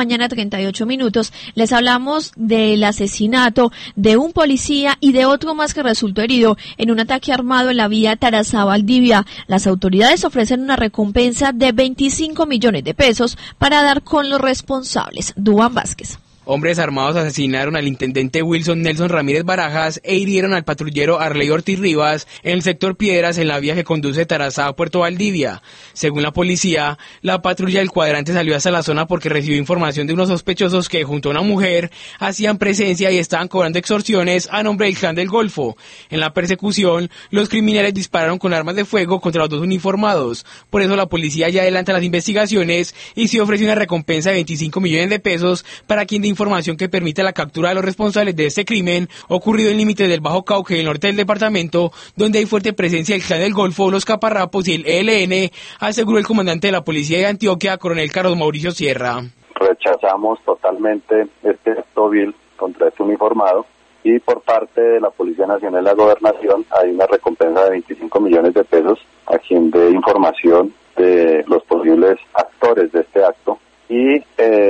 mañana 38 minutos. Les hablamos del asesinato de un policía y de otro más que resultó herido en un ataque armado en la vía Tarazá-Valdivia. Las autoridades ofrecen una recompensa de 25 millones de pesos para dar con los responsables. Duván Vázquez. Hombres armados asesinaron al intendente Wilson Nelson Ramírez Barajas e hirieron al patrullero Arley Ortiz Rivas en el sector Piedras en la vía que conduce de Tarazá a Puerto Valdivia. Según la policía, la patrulla del cuadrante salió hasta la zona porque recibió información de unos sospechosos que junto a una mujer hacían presencia y estaban cobrando extorsiones a nombre del Clan del Golfo. En la persecución, los criminales dispararon con armas de fuego contra los dos uniformados. Por eso la policía ya adelanta las investigaciones y se ofrece una recompensa de 25 millones de pesos para quien de información que permita la captura de los responsables de este crimen ocurrido en límites del Bajo Cauca y el norte del departamento, donde hay fuerte presencia del Clan del Golfo, los Caparrapos y el ELN, aseguró el comandante de la policía de Antioquia, coronel Carlos Mauricio Sierra. Rechazamos totalmente este acto vil contra este uniformado y por parte de la Policía Nacional de la Gobernación hay una recompensa de 25 millones de pesos a quien dé información de los posibles actores de este acto y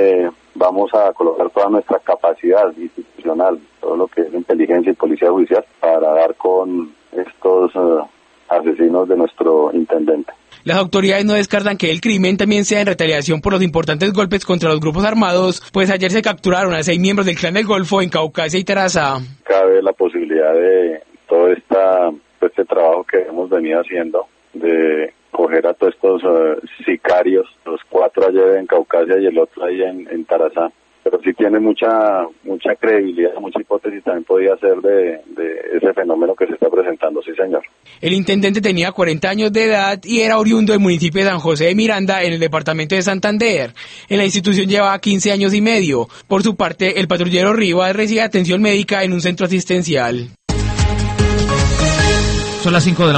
vamos a colocar toda nuestra capacidad institucional, todo lo que es inteligencia y policía judicial, para dar con estos asesinos de nuestro intendente. Las autoridades no descartan que el crimen también sea en retaliación por los importantes golpes contra los grupos armados, pues ayer se capturaron a 6 miembros del Clan del Golfo en Caucasia y Tarazá. Cabe la posibilidad de todo este trabajo que hemos venido haciendo, de coger a todos estos sicarios, los 4 ayer en Caucasia y el otro ahí en Tarazá. Pero sí tiene mucha credibilidad, mucha hipótesis también podía ser de ese fenómeno que se está presentando, sí señor. El intendente tenía 40 años de edad y era oriundo del municipio de San José de Miranda, en el departamento de Santander. En la institución llevaba 15 años y medio. Por su parte, el patrullero Rivas recibe atención médica en un centro asistencial. Son las 5 de la